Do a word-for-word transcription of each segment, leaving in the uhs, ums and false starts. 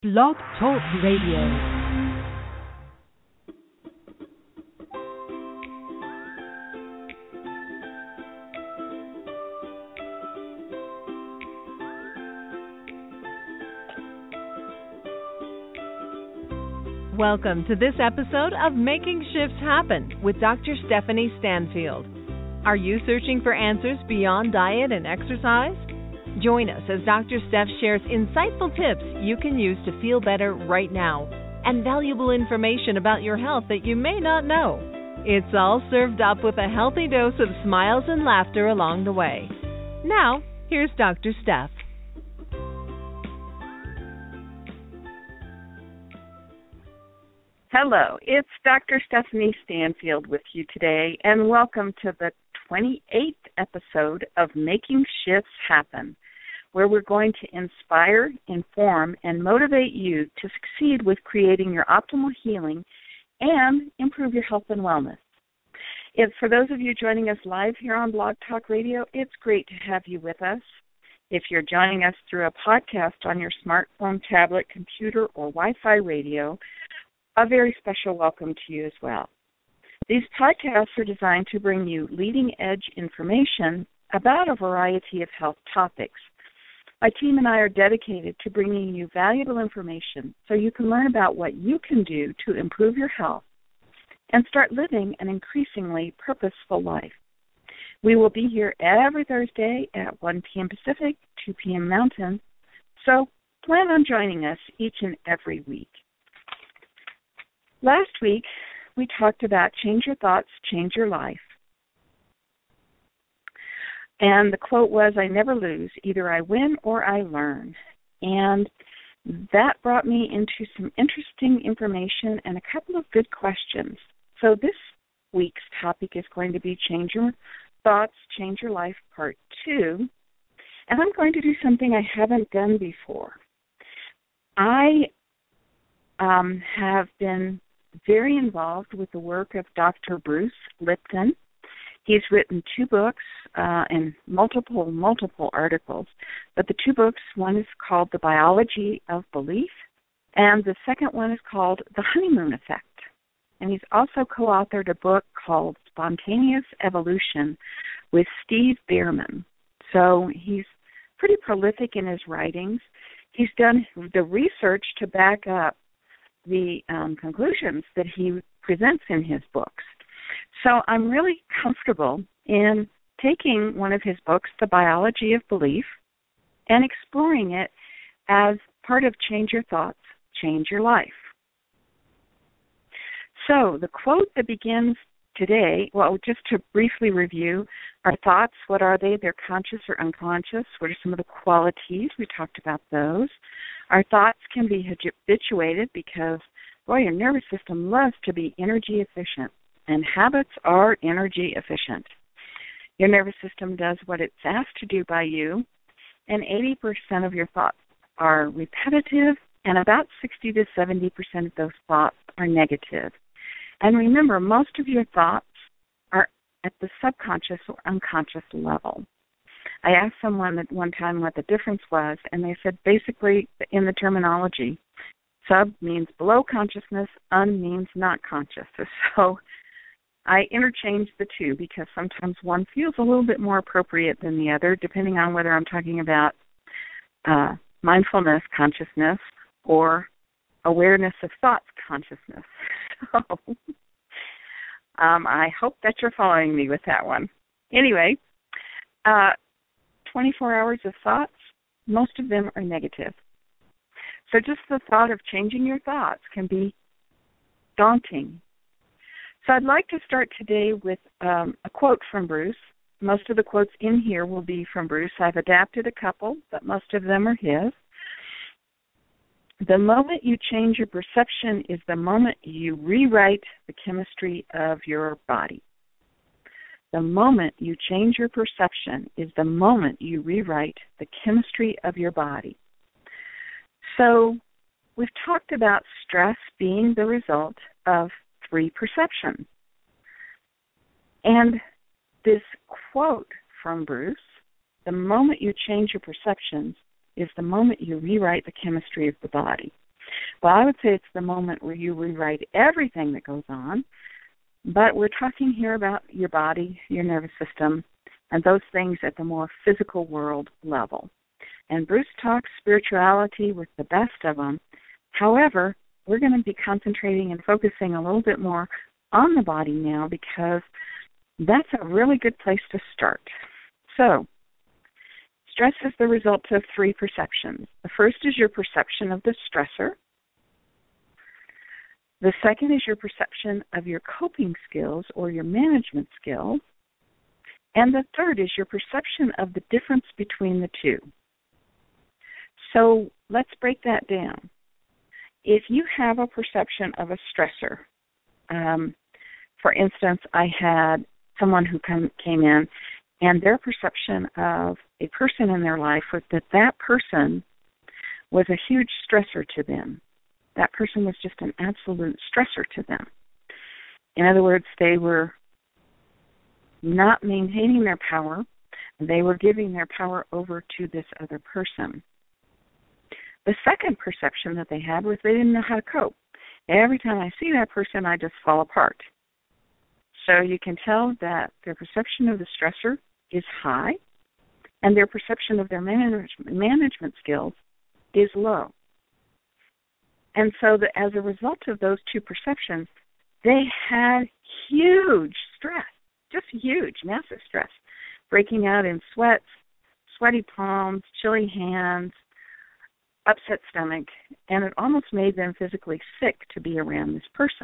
Blog Talk Radio. Welcome to this episode of Making Shifts Happen with Doctor Stephanie Stanfield. Are you searching for answers beyond diet and exercise? Join us as Doctor Steph shares insightful tips you can use to feel better right now and valuable information about your health that you may not know. It's all served up with a healthy dose of smiles and laughter along the way. Now, here's Doctor Steph. Hello, it's Doctor Stephanie Stanfield with you today, and welcome to the twenty-eighth episode of Making Shifts Happen, where we're going to inspire, inform, and motivate you to succeed with creating your optimal healing and improve your health and wellness. If for those of you joining us live here on Blog Talk Radio, it's great to have you with us. If you're joining us through a podcast on your smartphone, tablet, computer, or Wi-Fi radio, a very special welcome to you as well. These podcasts are designed to bring you leading-edge information about a variety of health topics. My team and I are dedicated to bringing you valuable information so you can learn about what you can do to improve your health and start living an increasingly purposeful life. We will be here every Thursday at one p.m. Pacific, two p.m. Mountain, so plan on joining us each and every week. Last week, we talked about change your thoughts, change your life. And the quote was, I never lose. Either I win or I learn. And that brought me into some interesting information and a couple of good questions. So this week's topic is going to be Change Your Thoughts, Change Your Life, Part two. And I'm going to do something I haven't done before. I um, have been very involved with the work of Doctor Bruce Lipton. He's written two books uh, and multiple, multiple articles. But the two books, one is called The Biology of Belief, and the second one is called The Honeymoon Effect. And he's also co-authored a book called Spontaneous Evolution with Steve Bierman. So he's pretty prolific in his writings. He's done the research to back up the um, conclusions that he presents in his books. So I'm really comfortable in taking one of his books, The Biology of Belief, and exploring it as part of Change Your Thoughts, Change Your Life. So the quote that begins today, well, just to briefly review, our thoughts, what are they? They're conscious or unconscious. What are some of the qualities? We talked about those. Our thoughts can be habituated because, boy, your nervous system loves to be energy efficient, and habits are energy efficient. Your nervous system does what it's asked to do by you, and eighty percent of your thoughts are repetitive, and about sixty to seventy percent of those thoughts are negative. And remember, most of your thoughts are at the subconscious or unconscious level. I asked someone at one time what the difference was, and they said basically in the terminology, sub means below consciousness, un means not conscious. So I interchange the two because sometimes one feels a little bit more appropriate than the other, depending on whether I'm talking about uh, mindfulness consciousness or awareness of thoughts consciousness. So um, I hope that you're following me with that one. Anyway, uh, twenty-four hours of thoughts, most of them are negative. So just the thought of changing your thoughts can be daunting. So I'd like to start today with um, a quote from Bruce. Most of the quotes in here will be from Bruce. I've adapted a couple, but most of them are his. The moment you change your perception is the moment you rewrite the chemistry of your body. The moment you change your perception is the moment you rewrite the chemistry of your body. So we've talked about stress being the result of three perceptions. And this quote from Bruce, the moment you change your perceptions is the moment you rewrite the chemistry of the body. Well, I would say it's the moment where you rewrite everything that goes on, but we're talking here about your body, your nervous system, and those things at the more physical world level. And Bruce talks spirituality with the best of them. However, we're going to be concentrating and focusing a little bit more on the body now because that's a really good place to start. So, stress is the result of three perceptions. The first is your perception of the stressor. The second is your perception of your coping skills or your management skills. And the third is your perception of the difference between the two. So let's break that down. If you have a perception of a stressor, um, for instance, I had someone who come, came in and their perception of a person in their life was that that person was a huge stressor to them. That person was just an absolute stressor to them. In other words, they were not maintaining their power. They were giving their power over to this other person. The second perception that they had was they didn't know how to cope. Every time I see that person, I just fall apart. So you can tell that their perception of the stressor is high, and their perception of their manage- management skills is low. And so the, as a result of those two perceptions, they had huge stress, just huge, massive stress, breaking out in sweats, sweaty palms, chilly hands, upset stomach, and it almost made them physically sick to be around this person.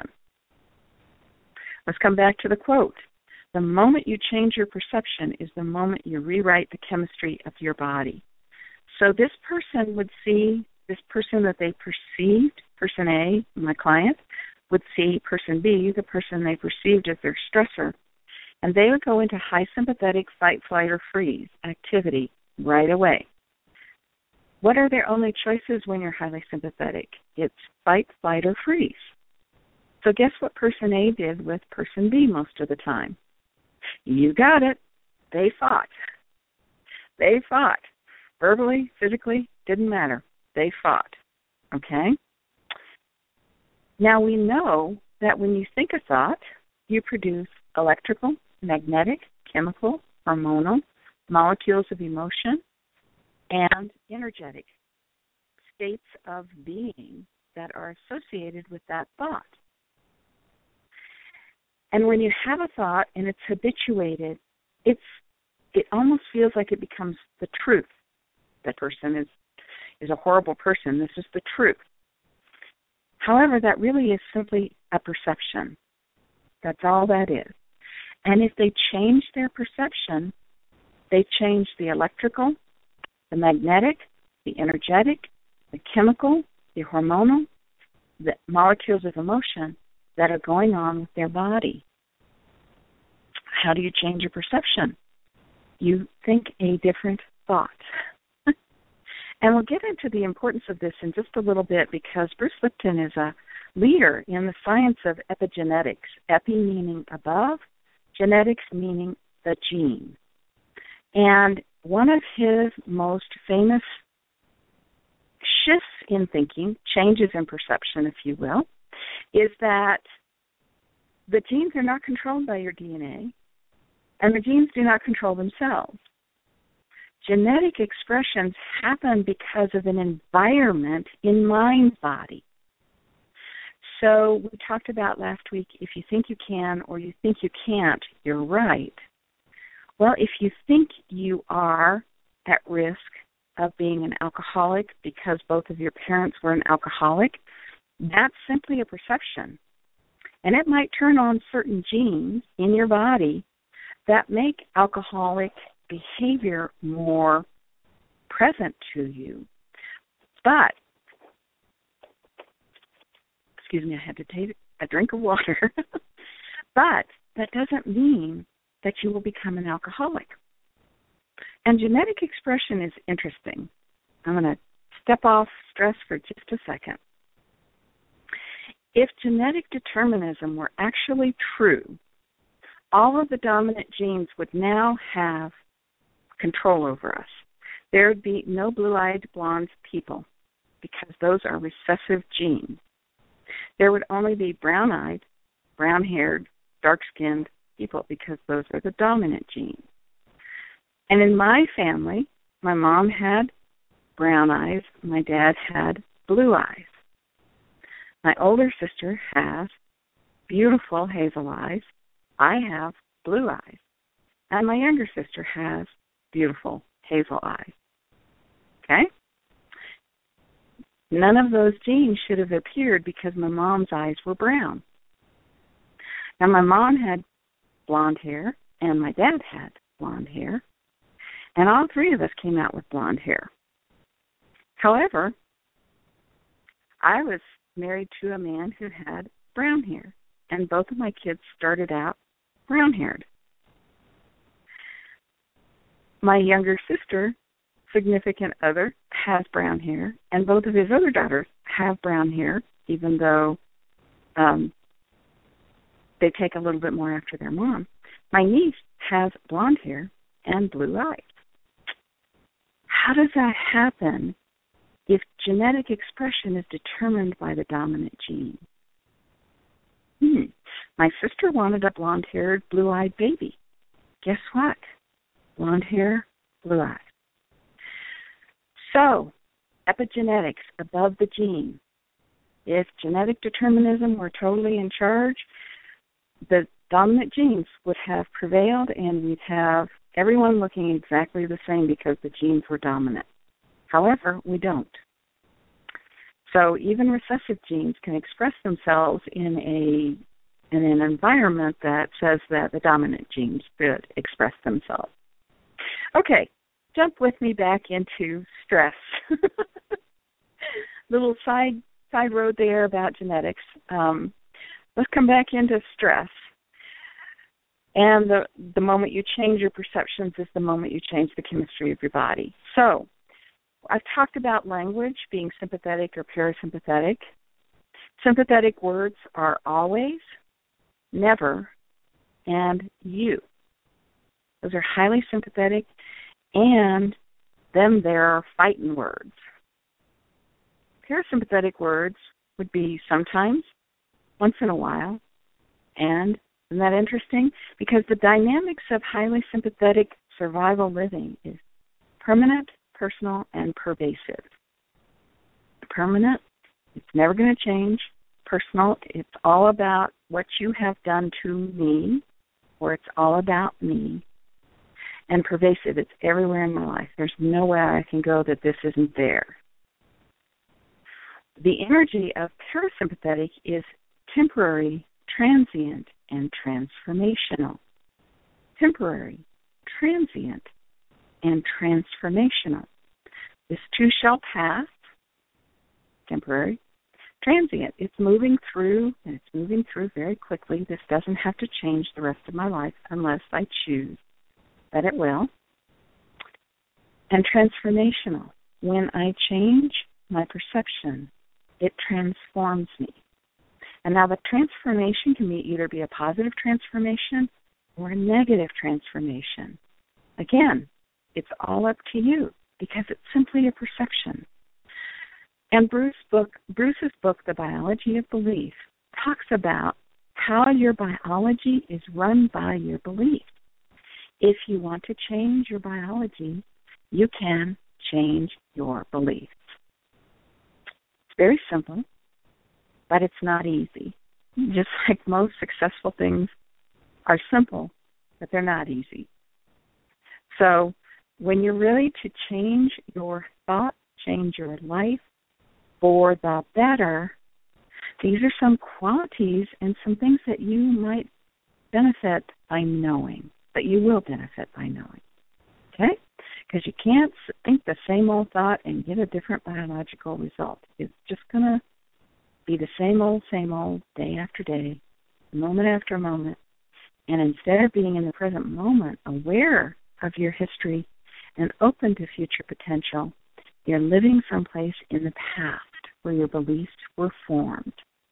Let's come back to the quote. The moment you change your perception is the moment you rewrite the chemistry of your body. So this person would see, this person that they perceived, person A, my client, would see person B, the person they perceived as their stressor, and they would go into high sympathetic fight, flight, or freeze activity right away. What are their only choices when you're highly sympathetic? It's fight, flight, or freeze. So guess what person A did with person B most of the time? You got it. They fought. They fought. Verbally, physically, didn't matter. They fought. Okay? Now we know that when you think a thought, you produce electrical, magnetic, chemical, hormonal, molecules of emotion, and energetic states of being that are associated with that thought. And when you have a thought and it's habituated, it's it almost feels like it becomes the truth. That person is, is a horrible person. This is the truth. However, that really is simply a perception. That's all that is. And if they change their perception, they change the electrical, the magnetic, the energetic, the chemical, the hormonal, the molecules of emotion that are going on with their body. How do you change your perception? You think a different thought. And we'll get into the importance of this in just a little bit because Bruce Lipton is a leader in the science of epigenetics. Epi meaning above, genetics meaning the gene. And one of his most famous shifts in thinking, changes in perception, if you will, is that the genes are not controlled by your D N A, and the genes do not control themselves. Genetic expressions happen because of an environment in mind body. So we talked about last week, if you think you can or you think you can't, you're right. Well, if you think you are at risk of being an alcoholic because both of your parents were an alcoholic, that's simply a perception. And it might turn on certain genes in your body that make alcoholic behavior more present to you. But, excuse me, I had to take a drink of water. But that doesn't mean that you will become an alcoholic. And genetic expression is interesting. I'm going to step off stress for just a second. If genetic determinism were actually true, all of the dominant genes would now have control over us. There would be no blue-eyed blonde people. because those are recessive genes. There would only be brown-eyed, brown-haired, dark-skinned people because those are the dominant genes. And in my family, my mom had brown eyes, my dad had blue eyes. My older sister has beautiful hazel eyes. I have blue eyes. And my younger sister has beautiful hazel eyes. Okay? None of those genes should have appeared because my mom's eyes were brown. Now, my mom had blonde hair, and my dad had blonde hair, and all three of us came out with blonde hair. However, I was married to a man who had brown hair, and both of my kids started out brown-haired. My younger sister, significant other, has brown hair, and both of his other daughters have brown hair, even though um, they take a little bit more after their mom. My niece has blonde hair and blue eyes. How does that happen if genetic expression is determined by the dominant gene? Hmm. My sister wanted a blonde-haired, blue-eyed baby. Guess what? Blonde hair, blue eyes. So, epigenetics, above the gene. If genetic determinism were totally in charge, the dominant genes would have prevailed and we'd have everyone looking exactly the same because the genes were dominant. However, we don't. So even recessive genes can express themselves in a in an environment that says that the dominant genes should express themselves. Okay, jump with me back into stress. Little side side road there about genetics. Um, let's come back into stress. And the, the moment you change your perceptions is the moment you change the chemistry of your body. So I've talked about language being sympathetic or parasympathetic. Sympathetic words are always, never, and you. Those are highly sympathetic, and then there are fighting words. Parasympathetic words would be sometimes, once in a while, and isn't that interesting? Because the dynamics of highly sympathetic survival living is permanent, personal, and pervasive. Permanent, it's never going to change. Personal, it's all about what you have done to me, or it's all about me. And pervasive, it's everywhere in my life. There's nowhere I can go that this isn't there. The energy of parasympathetic is temporary, transient, and transformational. Temporary, transient, and transformational. This too shall pass. Temporary. Transient. It's moving through, and it's moving through very quickly. This doesn't have to change the rest of my life unless I choose that it will. And transformational. When I change my perception, it transforms me. And now the transformation can be either be a positive transformation or a negative transformation. Again, it's all up to you because it's simply a perception. And Bruce book, Bruce's book, The Biology of Belief, talks about how your biology is run by your beliefs. If you want to change your biology, you can change your beliefs. It's very simple, but it's not easy. Just like most successful things are simple, but they're not easy. So when you're ready to change your thought, change your life for the better, these are some qualities and some things that you might benefit by knowing, that you will benefit by knowing. Okay? Because you can't think the same old thought and get a different biological result. It's just going to be the same old, same old, day after day, moment after moment. And instead of being in the present moment, aware of your history and open to future potential, you're living someplace in the past where your beliefs were formed.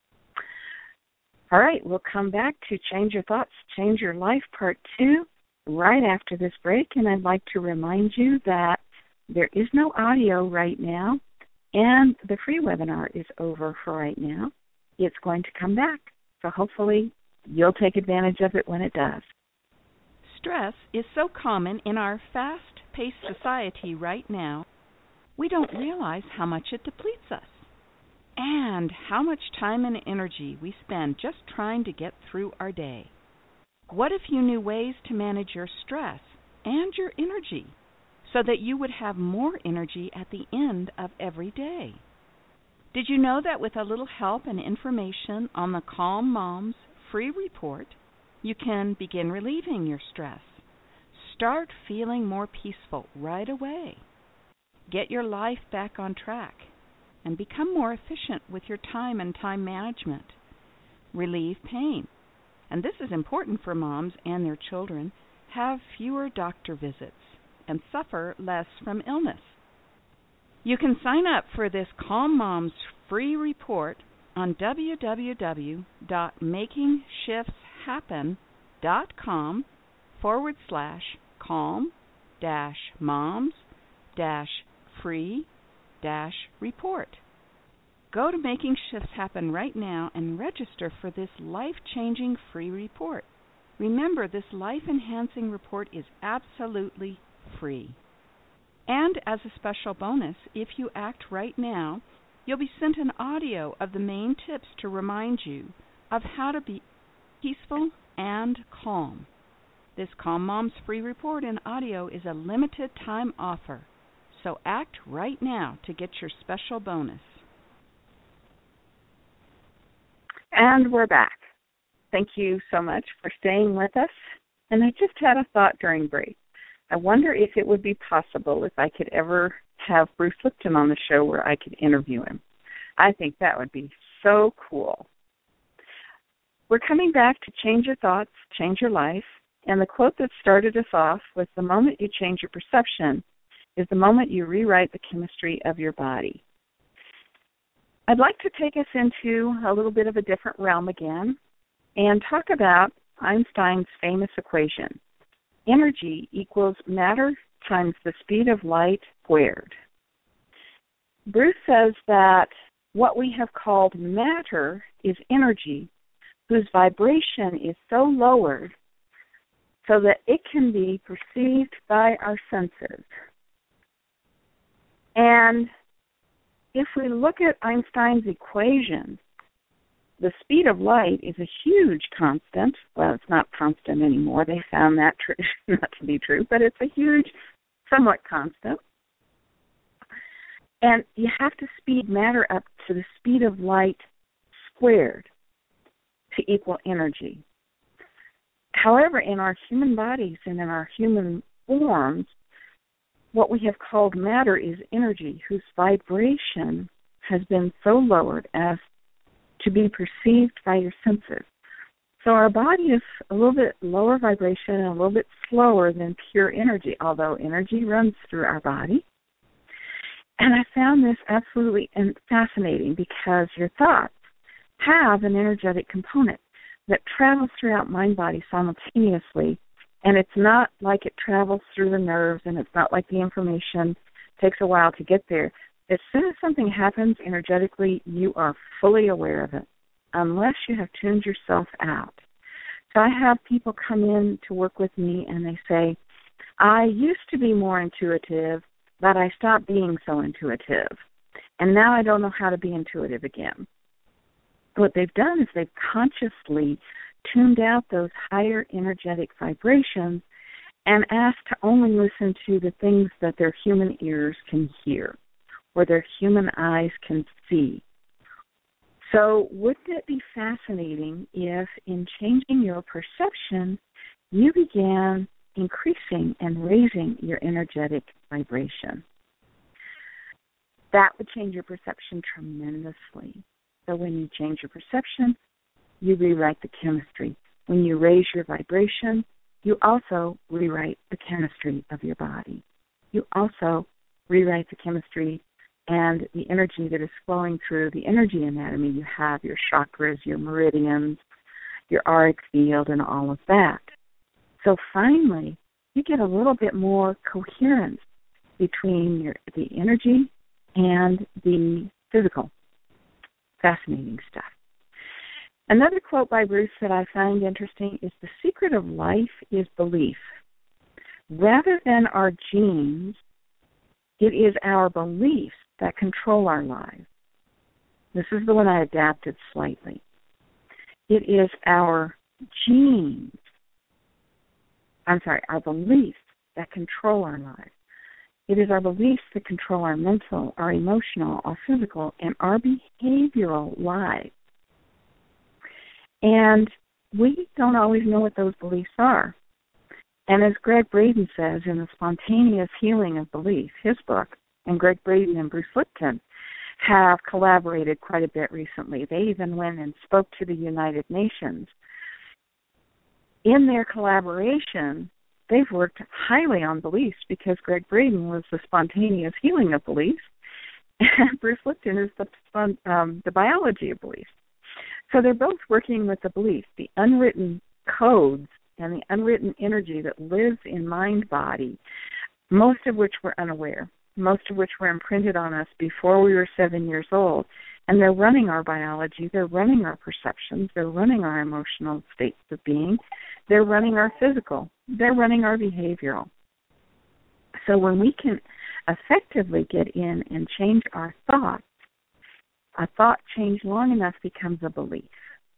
All right, we'll come back to Change Your Thoughts, Change Your Life, Part two, right after this break. And I'd like to remind you that there is no audio right now, And the free webinar is over for right now. It's going to come back, so hopefully you'll take advantage of it when it does. Stress is so common in our fast-paced society right now, we don't realize how much it depletes us and how much time and energy we spend just trying to get through our day. What if you knew ways to manage your stress and your energy so that you would have more energy at the end of every day? Did you know that with a little help and information on the Calm Moms free report, you can begin relieving your stress? Start feeling more peaceful right away. Get your life back on track and become more efficient with your time and time management. Relieve pain. And this is important for moms and their children. Have fewer doctor visits and suffer less from illness. You can sign up for this Calm Moms free report on w w w dot making shifts happen dot com forward slash calm dash moms dash free dash report. Go to Making Shifts Happen right now and register for this life-changing free report. Remember, this life-enhancing report is absolutely free. And as a special bonus, if you act right now, you'll be sent an audio of the main tips to remind you of how to be peaceful and calm. This Calm Moms free report in audio is a limited time offer, so act right now to get your special bonus. And we're back. Thank you so much for staying with us. And I just had a thought during break. I wonder if it would be possible if I could ever have Bruce Lipton on the show where I could interview him. I think that would be so cool. We're coming back to change your thoughts, change your life. And the quote that started us off was, the moment you change your perception is the moment you rewrite the chemistry of your body. I'd like to take us into a little bit of a different realm again and talk about Einstein's famous equation. Energy equals matter times the speed of light squared. Bruce says that what we have called matter is energy whose vibration is so lowered so that it can be perceived by our senses. And if we look at Einstein's equation, the speed of light is a huge constant. Well, it's not constant anymore. They found that tr- not to be true, but it's a huge, somewhat constant. And you have to speed matter up to the speed of light squared to equal energy. However, in our human bodies and in our human forms, what we have called matter is energy whose vibration has been so lowered as to be perceived by your senses. So our body is a little bit lower vibration and a little bit slower than pure energy, although energy runs through our body. And I found this absolutely fascinating because your thoughts have an energetic component that travels throughout mind-body simultaneously, and it's not like it travels through the nerves, and it's not like the information takes a while to get there. As soon as something happens energetically, you are fully aware of it, unless you have tuned yourself out. So I have people come in to work with me, and they say, I used to be more intuitive, but I stopped being so intuitive, and now I don't know how to be intuitive again. What they've done is they've consciously tuned out those higher energetic vibrations and asked to only listen to the things that their human ears can hear or their human eyes can see. So wouldn't it be fascinating if in changing your perception, you began increasing and raising your energetic vibration? That would change your perception tremendously. So when you change your perception, you rewrite the chemistry. When you raise your vibration, you also rewrite the chemistry of your body. You also rewrite the chemistry and the energy that is flowing through the energy anatomy. You have your chakras, your meridians, your auric field, and all of that. So finally, you get a little bit more coherence between your, the energy and the physical. Fascinating stuff. Another quote by Bruce that I find interesting is, "The secret of life is belief. Rather than our genes, it is our beliefs that control our lives." This is the one I adapted slightly. It is our genes, I'm sorry, our beliefs that control our lives. It is our beliefs that control our mental, our emotional, our physical, and our behavioral lives. And we don't always know what those beliefs are. And as Greg Braden says in The Spontaneous Healing of Belief, his book, and Greg Braden and Bruce Lipton have collaborated quite a bit recently. They even went and spoke to the United Nations. In their collaboration, they've worked highly on beliefs because Greg Braden was the spontaneous healing of beliefs, and Bruce Lipton is the, um, the biology of beliefs. So they're both working with the beliefs, the unwritten codes and the unwritten energy that lives in mind-body, most of which we're unaware, most of which were imprinted on us before we were seven years old. And they're running our biology, they're running our perceptions, they're running our emotional states of being, they're running our physical, they're running our behavioral. So when we can effectively get in and change our thoughts, a thought change long enough becomes a belief.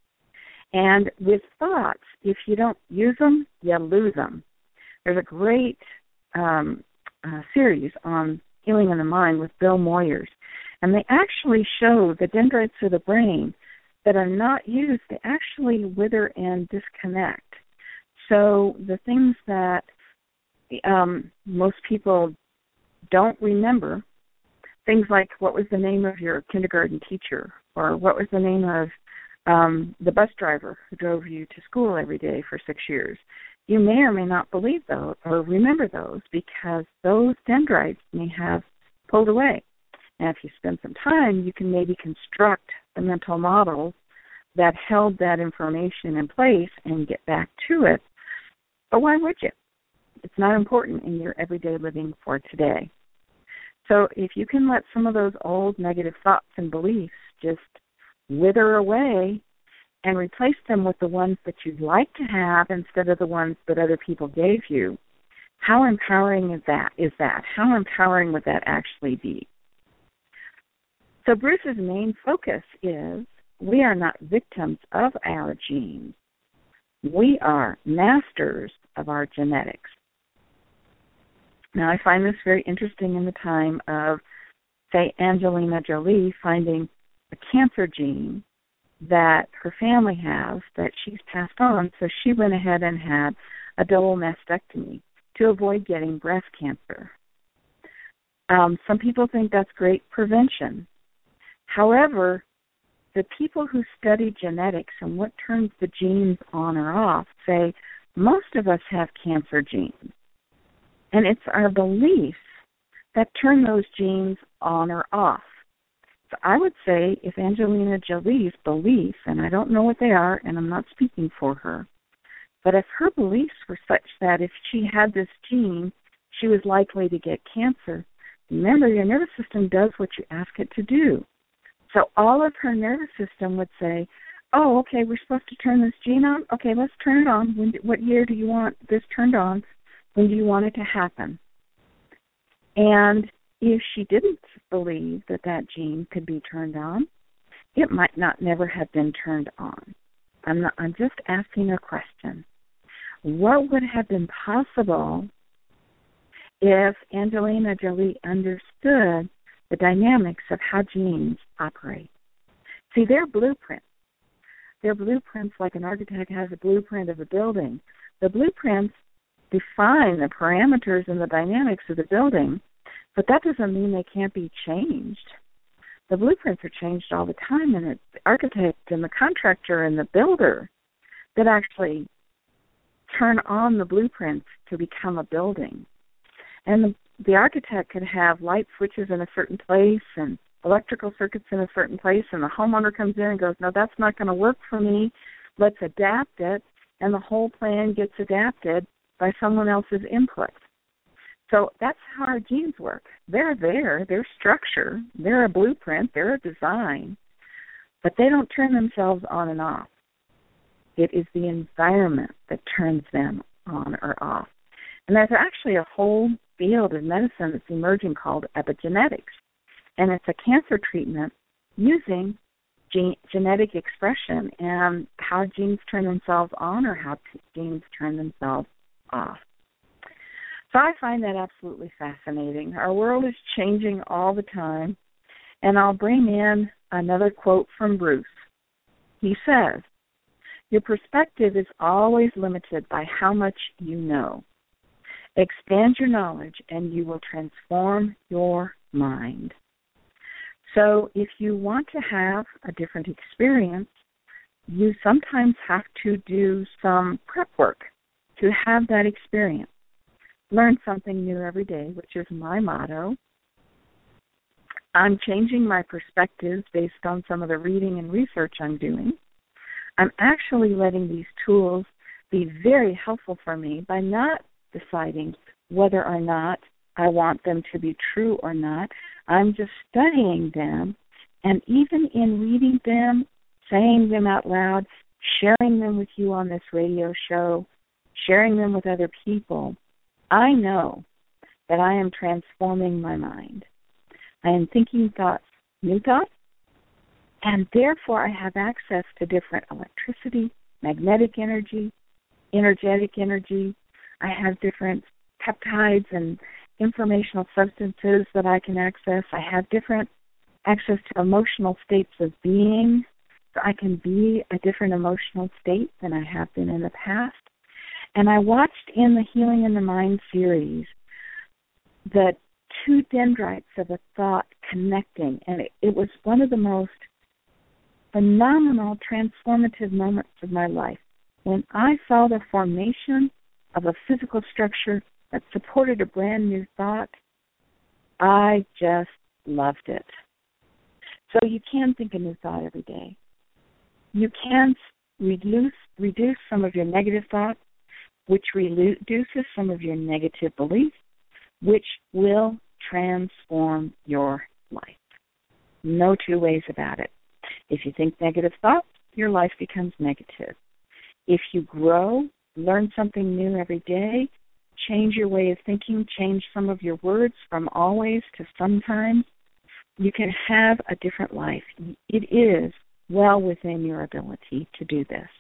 And with thoughts, if you don't use them, you lose them. There's a great um, uh, series on healing in the mind with Bill Moyers, and they actually show the dendrites of the brain that are not used, they actually wither and disconnect. So the things that um, most people don't remember, things like what was the name of your kindergarten teacher, or what was the name of um, the bus driver who drove you to school every day for six years. You may or may not believe those or remember those because those dendrites may have pulled away. And if you spend some time, you can maybe construct the mental models that held that information in place and get back to it. But why would you? It's not important in your everyday living for today. So if you can let some of those old negative thoughts and beliefs just wither away and replace them with the ones that you'd like to have instead of the ones that other people gave you, how empowering is that? Is that? How empowering would that actually be? So Bruce's main focus is we are not victims of our genes. We are masters of our genetics. Now, I find this very interesting in the time of, say, Angelina Jolie finding a cancer gene that her family has that she's passed on, so she went ahead and had a double mastectomy to avoid getting breast cancer. Um, some people think that's great prevention. However, the people who study genetics and what turns the genes on or off say most of us have cancer genes. And it's our beliefs that turn those genes on or off. So I would say if Angelina Jolie's beliefs, and I don't know what they are, and I'm not speaking for her, but if her beliefs were such that if she had this gene, she was likely to get cancer, remember, your nervous system does what you ask it to do. So all of her nervous system would say, oh, okay, we're supposed to turn this gene on? Okay, let's turn it on. When, what year do you want this turned on? When do you want it to happen? And if she didn't believe that that gene could be turned on, it might not never have been turned on. I'm not, I'm just asking a question. What would have been possible if Angelina Jolie understood the dynamics of how genes operate? See, they're blueprints. They're blueprints like an architect has a blueprint of a building. The blueprints define the parameters and the dynamics of the building, but that doesn't mean they can't be changed. The blueprints are changed all the time, and it's the architect and the contractor and the builder that actually turn on the blueprints to become a building. And the, the architect could have light switches in a certain place and electrical circuits in a certain place, and the homeowner comes in and goes, no, that's not going to work for me. Let's adapt it, and the whole plan gets adapted by someone else's input. So that's how our genes work. They're there, they're structure, they're a blueprint, they're a design, but they don't turn themselves on and off. It is the environment that turns them on or off. And there's actually a whole field of medicine that's emerging called epigenetics. And it's a cancer treatment using gene, genetic expression and how genes turn themselves on or how t- genes turn themselves off. So I find that absolutely fascinating. Our world is changing all the time. And I'll bring in another quote from Bruce. He says, "Your perspective is always limited by how much you know. Expand your knowledge and you will transform your mind." So if you want to have a different experience, you sometimes have to do some prep work to have that experience. Learn something new every day, which is my motto. I'm changing my perspectives based on some of the reading and research I'm doing. I'm actually letting these tools be very helpful for me by not deciding whether or not I want them to be true or not. I'm just studying them, and even in reading them, saying them out loud, sharing them with you on this radio show, sharing them with other people, I know that I am transforming my mind. I am thinking thoughts, new thoughts, and therefore I have access to different electricity, magnetic energy, energetic energy. I have different peptides and informational substances that I can access. I have different access to emotional states of being, so I can be a different emotional state than I have been in the past. And I watched in the Healing in the Mind series the two dendrites of a thought connecting, and it, it was one of the most phenomenal transformative moments of my life when I saw the formation of a physical structure that supported a brand new thought. I just loved it. So you can think a new thought every day. You can reduce reduce some of your negative thoughts, which reduces some of your negative beliefs, which will transform your life. No two ways about it. If you think negative thoughts, your life becomes negative. If you grow, learn something new every day, change your way of thinking, change some of your words from always to sometimes, you can have a different life. It is well within your ability to do this.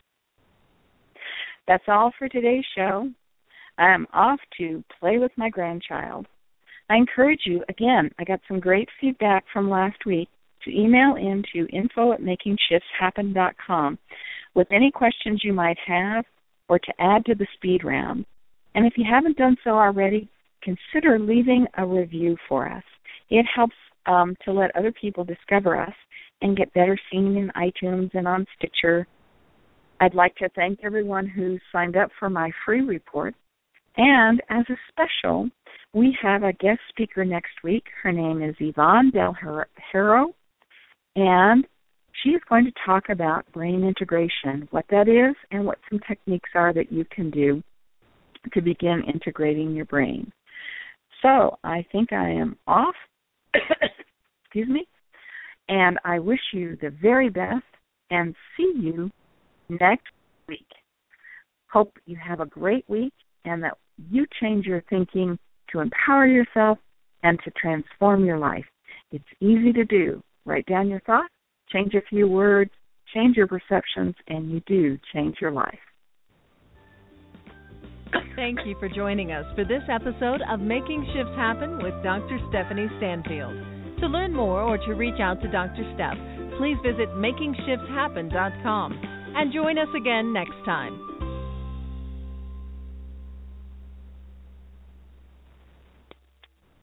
That's all for today's show. I'm off to play with my grandchild. I encourage you, again, I got some great feedback from last week, to email in to info at making shifts happen dot com with any questions you might have or to add to the speed round. And if you haven't done so already, consider leaving a review for us. It helps um, to let other people discover us and get better seen in iTunes and on Stitcher. I'd like to thank everyone who signed up for my free report. And as a special, we have a guest speaker next week. Her name is Yvonne Del Hero, and she is going to talk about brain integration, what that is, and what some techniques are that you can do to begin integrating your brain. So I think I am off, excuse me, and I wish you the very best and see you next week. Hope you have a great week and that you change your thinking to empower yourself and to transform your life. It's easy to do. Write down your thoughts, change a few words, change your perceptions, and you do change your life. Thank you for joining us for this episode of Making Shifts Happen with Doctor Stephanie Stanfield. To learn more or to reach out to Doctor Steph, please visit making shifts happen dot com and join us again next time.